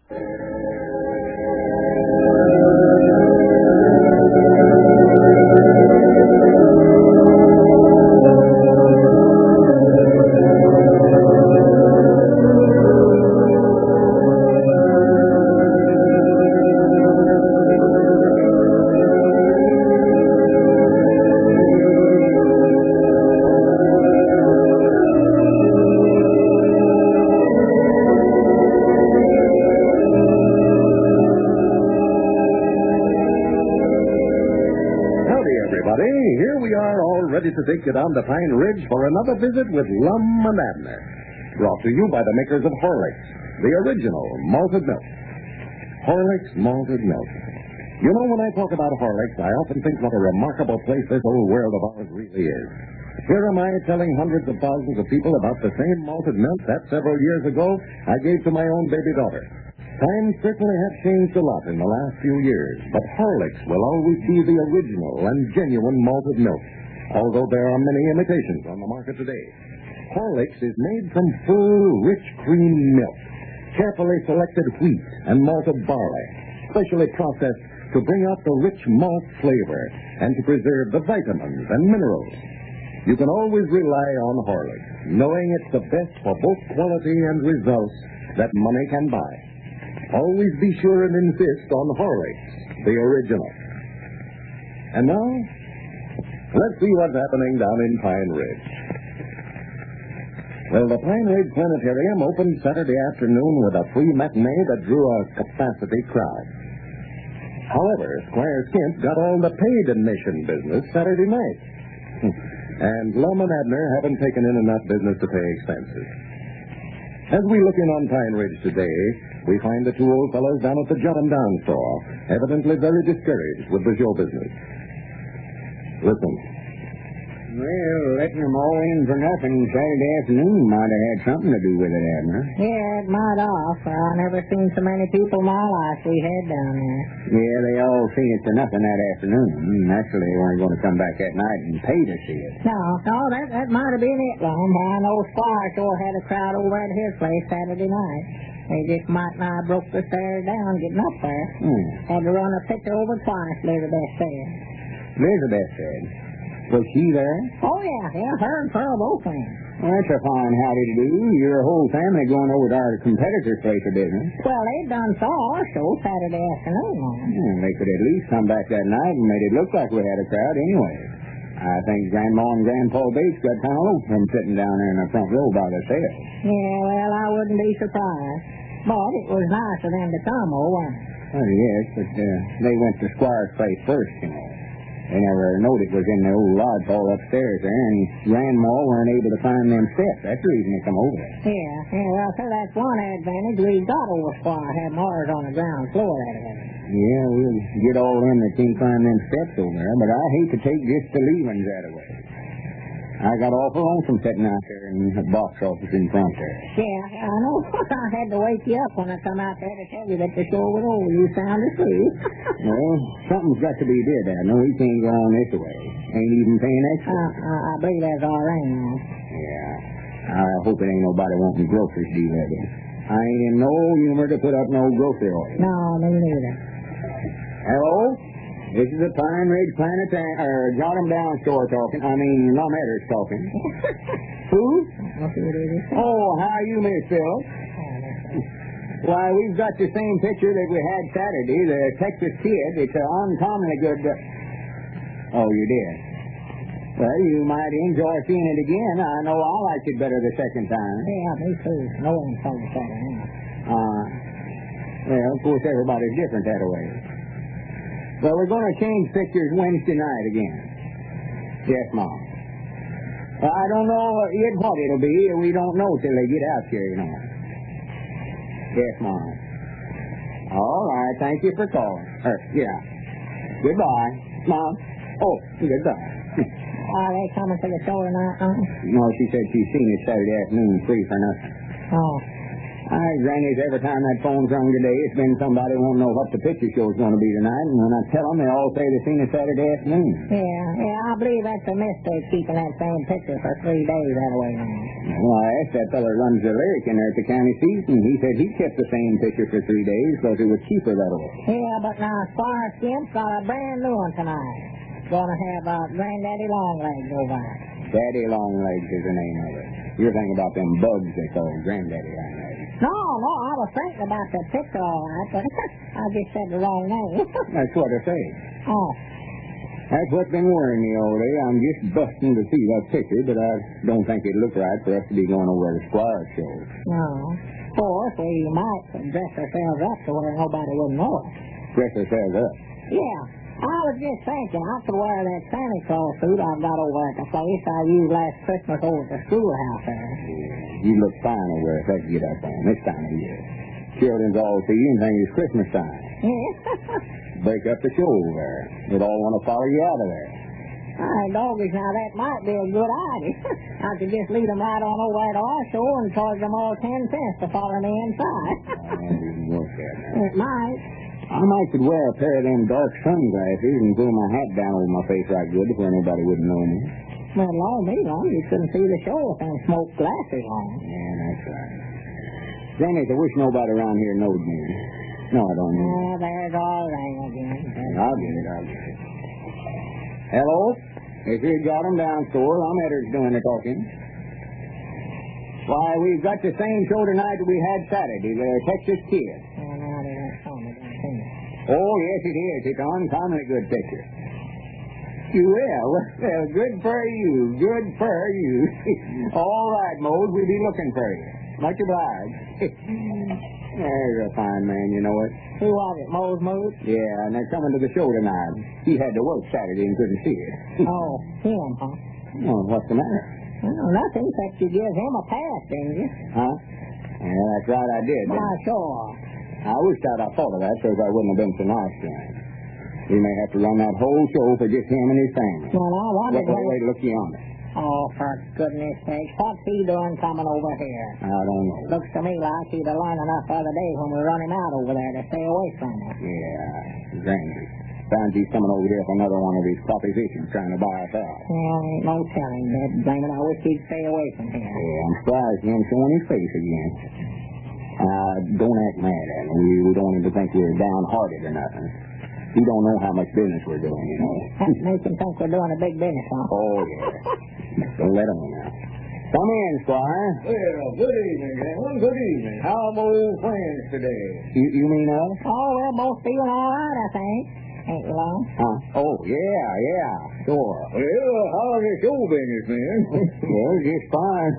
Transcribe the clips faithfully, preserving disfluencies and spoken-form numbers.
Here we are, all ready to take you down to Pine Ridge for another visit with Lum and Abner. Brought to you by the makers of Horlicks, the original malted milk. Horlicks malted milk. You know, when I talk about Horlicks, I often think what a remarkable place this old world of ours really is. Here am I telling hundreds of thousands of people about the same malted milk that several years ago I gave to my own baby daughter. Times certainly have changed a lot in the last few years, but Horlicks will always be the original and genuine malted milk, although there are many imitations on the market today. Horlicks is made from full, rich cream milk, carefully selected wheat and malted barley, specially processed to bring out the rich malt flavor and to preserve the vitamins and minerals. You can always rely on Horlicks, knowing it's the best for both quality and results that money can buy. Always be sure and insist on Horlicks, the original. And now, let's see what's happening down in Pine Ridge. Well, the Pine Ridge Planetarium opened Saturday afternoon with a free matinee that drew a capacity crowd. However, Squire Skimp got all the paid admission business Saturday night. And Lum and Abner haven't taken in enough business to pay expenses. As we look in on Pine Ridge today, we find the two old fellows down at the Jot 'em Down store, evidently very discouraged with the show business. Listen. Well, letting them all in for nothing Saturday afternoon might have had something to do with it, Abner. Yeah, it might have. I never seen so many people in my life we had down there. Yeah, they all seen it for nothing that afternoon. Naturally, they weren't going to come back that night and pay to see it. No, no, that, that might have been it, Lum. I know Squire sure had a crowd over at his place Saturday night. They just might not have broke the stairs down getting up there. Hmm. Had to run a picture over twice, Elizabeth said. Elizabeth said. Was she there? Oh, yeah, yeah, her and Pearl both went. Well, that's a fine howdy-do. Your whole family going over to our competitor's place of business. Well, they done saw our show Saturday afternoon, Lum. Hmm, they could at least come back that night and made it look like we had a crowd anyway. I think Grandma and Grandpa Bates got kind of low from sitting down there in the front row by themselves. Yeah, well, I wouldn't be surprised. But it was nice of them to come, oh, wasn't it? Well, yes, but uh, they went to Squire's place first, you know. They never knowed it was in the old lodge hall upstairs there, and Grandma weren't able to find them steps. That's the reason they come over there. Yeah, yeah, well, sir, that's one advantage we've got over Squire, having ours on the ground floor, that is. Yeah, we'll get all them that can't find them steps over there, but I hate to take just the leavings that away. I got awful lonesome sitting out there in the box office in front there. Yeah, I know. I had to wake you up when I come out there to tell you that the show was over. You sound asleep. Well, something's got to be did, I know. We can't go on this way. Ain't even paying extra. Uh, uh, I believe that's all right now. Yeah. I hope it ain't nobody wanting groceries delivered. I ain't in no humor to put up no grocery order. No, me neither. Hello? This is the Pine Ridge Planetarium, or Jot 'em Down store talking. I mean, Lum Edder's talking. Who? Oh, how you, Miss Phillips? Why, we've got the same picture that we had Saturday, the Texas Kid. It's an uncommonly good... Uh... Oh, you did? Well, you might enjoy seeing it again. I know I liked it better the second time. Yeah, me too. No one told me that. Uh, well, of course, everybody's different that way. Well, we're going to change pictures Wednesday night again. Yes, Mom. Well, I don't know yet what it'll be. We don't know till they get out here, you know. Yes, Mom. All right. Thank you for calling. Er, yeah. Goodbye. Mom. Oh, goodbye. Are they coming to the show tonight, huh? No, she said she's seen it Saturday afternoon free for nothing. Oh. All right, Granny's, every time that phone's rung today, it's been somebody won't know what the picture show's going to be tonight, and when I tell them, they all say they've seen it Saturday afternoon. Yeah, yeah, I believe that's a mistake keeping that same picture for three days that way now. Well, I asked that fellow who runs the lyric in there at the county seat, and he said he kept the same picture for three days because it was cheaper that way. Yeah, but now Squire Skimp's got a brand new one tonight. Gonna have uh, Granddaddy Longlegs over it. Daddy Longlegs is the name of it. You're thinking about them bugs they call Granddaddy Longlegs. No, no, I was thinking about the picture all right, but I just said the wrong name. That's what I say. Oh. That's what's been worrying me all day. I'm just busting to see that picture, but I don't think it'd look right for us to be going over to the Squire show. No. Of course, we might dress ourselves up to where nobody would know it. Dress ourselves up? Yeah. I was just thinking I could wear that Santa Claus suit I've got over at the place I used last Christmas over at the schoolhouse there. Yeah, you look fine over there if I could get up on this time of year. Children's all see you and think it's Christmas time. Yeah. Break up the show over there. They'd all want to follow you out of there. All right, doggies, now that might be a good idea. I could just lead them right on over to our show and charge them all ten cents to follow me inside. That didn't work that night. It might. I might could wear a pair of them dark sunglasses and pull my hat down over my face right good before nobody wouldn't know me. Well, long me long, you couldn't see the show with them smoke glasses on. Yeah, that's right. Granny, I wish nobody around here knowed me. No, I don't know. Oh, there's all right again. I'll get it, I'll get it. Hello? If you got 'em down store, I'm Eddard's doing the talking. Why, we've got the same show tonight that we had Saturday, the Texas Kid. Oh, no, they don't show me that thing. Oh, yes, it is. It's an uncommonly good picture. You will? Well, good for you. Good for you. All right, Mose, we'll be looking for you. Much obliged. There's a fine man, you know it. Who was it, Mose Moose? Yeah, and they're coming to the show tonight. He had to work Saturday and couldn't see it. Oh, him, huh? Oh, what's the matter? Well, nothing, except you give him a pass, didn't you? Huh? Yeah, that's right, I did. Why, sure. I wish I'd have thought of that so I wouldn't have been so nice to him. We may have to run that whole show for just him and his family. Well, I wondered... Wait, wait, wait, look yonder. Oh, for goodness sake, what's he doing coming over here? I don't know. Looks to me like he'd have learned enough the other day when we run him out over there to stay away from him. Yeah, Granny. Sounds he's coming over here for another one of these propositions trying to buy us out. Well, ain't no telling, Ned. Blame it, I wish he'd stay away from here. Yeah, I'm surprised he ain't showing his face again. Uh, don't act mad at him. We, we don't want him to think we're downhearted or nothing. He don't know how much business we're doing, you know. That makes him think we're doing a big business, huh? Oh, yeah. Don't let him in now. Come in, Squire. Well, good evening, gentlemen. Good evening. How are my old friends today? You, you mean us? Oh, we're both feeling all right, I think. Ain't you, Lon? Huh? Oh, yeah, yeah, sure. Well, how's the show business, man? Well, just fine.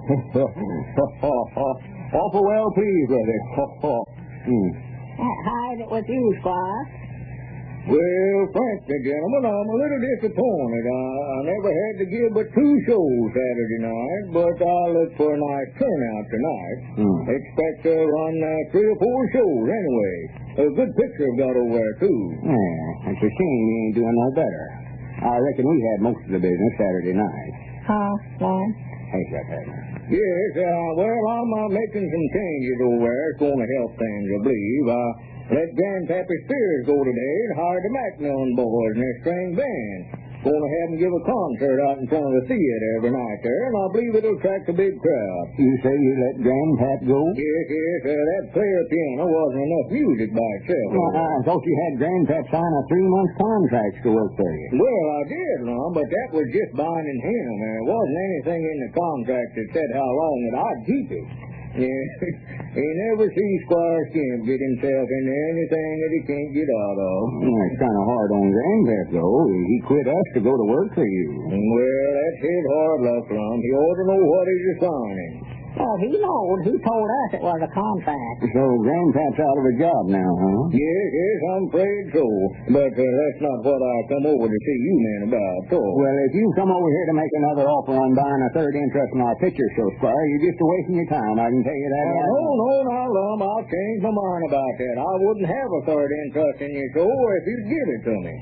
Awful well pleased with it. hmm. How is it with you, Squire? Well, frankly, gentlemen, I'm a little disappointed. I, I never had to give but two shows Saturday night, but I look for a nice turnout tonight. Hmm. Expect to run uh, three or four shows anyway. A good picture I've got over there, too. Yeah, it's a shame you ain't doing no better. I reckon we had most of the business Saturday night. Huh, Lon? Ain't that bad? Yes, uh, well, I'm uh, making some changes over there. It's going to help things, I believe. I let Grandpappy Spears go today and hired the Macmillan boys and their string band. Going to have them give a concert out in front of the theater every night there, and I believe it'll attract a big crowd. You say you let Grandpap go? Yes, yes, uh, that player piano wasn't enough music by itself. Well, I thought you had Grandpap sign a three-month contract to work for you. Well, I did, Lon, but that was just binding him. There wasn't anything in the contract that said how long that I'd keep it. Yeah, he never sees Squire Skimp get himself into anything that he can't get out of. Well, it's kind of hard on Grandpap, though. He quit us to go to work for you. Well, that's his hard luck, Lon. He ought to know what he's assigning. Well, he knowed. He told us it was a contract. So Grandpap's out of a job now, huh? Yes, yes, I'm afraid so. But uh, that's not what I come over to see you men about, so. Well, if you come over here to make another offer on buying a third interest in our picture show, Squire, you're just wasting your time. I can tell you that. Uh, no, no, now, Lum, I'll change my mind about that. I wouldn't have a third interest in your show if you'd give it to me.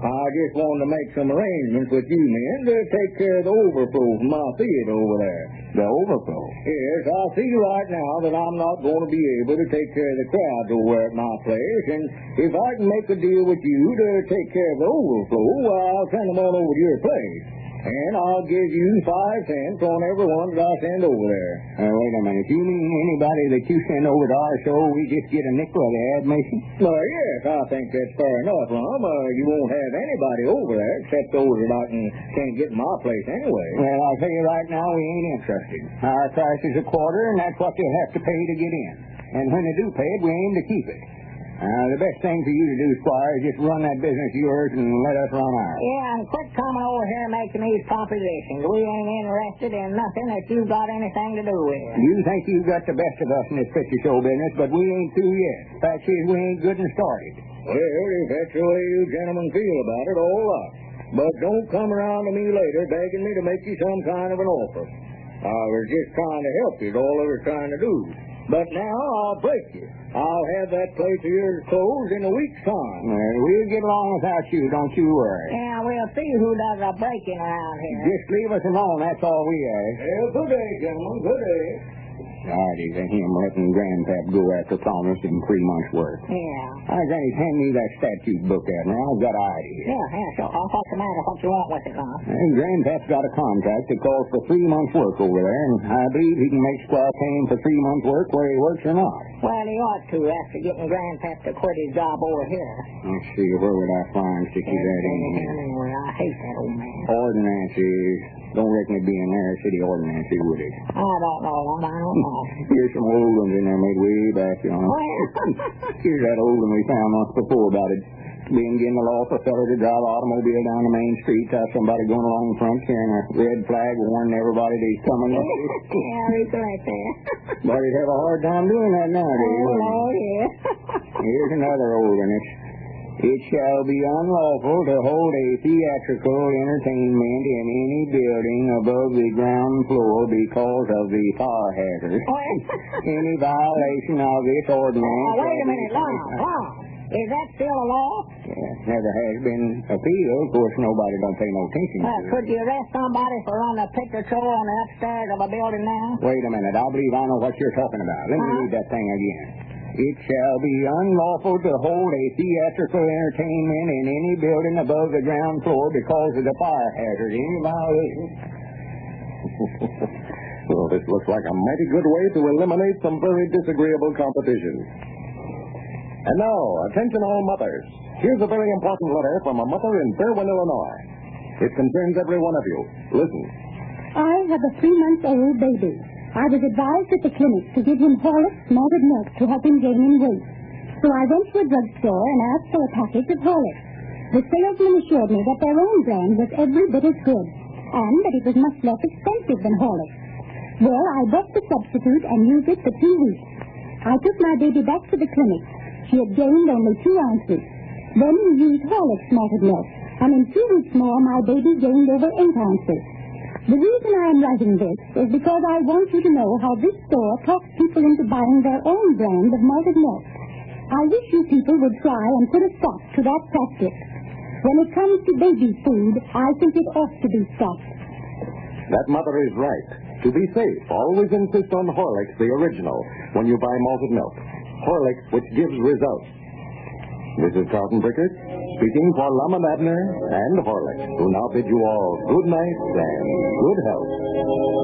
I just wanted to make some arrangements with you men to take care of the overflow from my theater over there. The overflow? Yes, I see right now that I'm not going to be able to take care of the crowds over at my place, and if I can make a deal with you to take care of the overflow, I'll send them on over to your place. And I'll give you five cents on every one that I send over there. Uh, wait a minute. You mean anybody that you send over to our show, we just get a nickel of the admission? Well, yes, I think that's fair enough, Lum. Uh, you won't have anybody over there except those that I can, can't get in my place anyway. Well, I'll tell you right now, we ain't interested. Our price is a quarter, and that's what you'll have to pay to get in. And when they do pay it, we aim to keep it. Uh, the best thing for you to do, Squire, is just run that business of yours and let us run ours. Yeah, and quit coming over here making these propositions. We ain't interested in nothing that you've got anything to do with. You think you've got the best of us in this picture show business, but we ain't through yet. Fact is, we ain't good and started. Well, if that's the way you gentlemen feel about it, all right. But don't come around to me later begging me to make you some kind of an offer. I was just trying to help you, is all I was trying to do. But now I'll break you. I'll have that place of yours closed in a week's time. Well, we'll get along without you, don't you worry. Yeah, we'll see who does the breaking around here. Just leave us alone, that's all we ask. Well, good day, gentlemen, good day. Alrighty, then him letting Grandpap go after promising three months' work. Yeah. All right, Granny, hand me that statute book there. Now, I've got an idea. Yeah, yeah, sure. What's the matter? What you want with it, Lum? Well, Grandpap's got a contract that calls for three months' work over there, and I believe he can make Squire pay him for three months' work whether he works or not. Well, he ought to after getting Grandpap to quit his job over here. Let's see, where would I find sticky that in here? Anyway, I hate that old man. Ordinances. Don't reckon it'd be in there, city ordinances, would it? I don't know, Lum. I don't know. Here's some old ones in there made way back, you know. Well, Here's that old one we found once before about it being against the law for a fellow to drive an automobile down the main street, have somebody going along in front carrying a red flag warning everybody that he's coming up. yeah, he's right there. But he'd have a hard time doing that nowadays. Oh, oh yeah. Here's another old one. It's, it shall be unlawful to hold a theatrical entertainment in any building above the ground floor because of the fire hazard. Any violation of this ordinance... Oh, wait a minute, Lum, Lum. Is that still a law? Yeah, never has been appealed. Of course, nobody don't pay no attention to Uh, it. could you arrest somebody for running a picture show on the upstairs of a building now? Wait a minute. I believe I know what you're talking about. Let me Huh? read that thing again. It shall be unlawful to hold a theatrical entertainment in any building above the ground floor because of the fire hazard. Any violation? Well, this looks like a mighty good way to eliminate some very disagreeable competition. And now, attention all mothers. Here's a very important letter from a mother in Berwyn, Illinois. It concerns every one of you. Listen. I have a three-month-old baby. I was advised at the clinic to give him Horlicks malted milk to help him gain in weight. So I went to a drugstore and asked for a package of Horlicks. The salesman assured me that their own brand was every bit as good, and that it was much less expensive than Horlicks. Well, I bought the substitute and used it for two weeks. I took my baby back to the clinic. She had gained only two ounces. Then we used Horlicks malted milk, and in two weeks more my baby gained over eight ounces. The reason I am writing this is because I want you to know how this store talks people into buying their own brand of malted milk. I wish you people would try and put a stop to that practice. When it comes to baby food, I think it ought to be stopped. That mother is right. To be safe, always insist on Horlicks, the original, when you buy malted milk. Horlicks, which gives results. This is Carlton Brickert, speaking for Lum and Abner and Horlicks, who now bid you all good night and good health.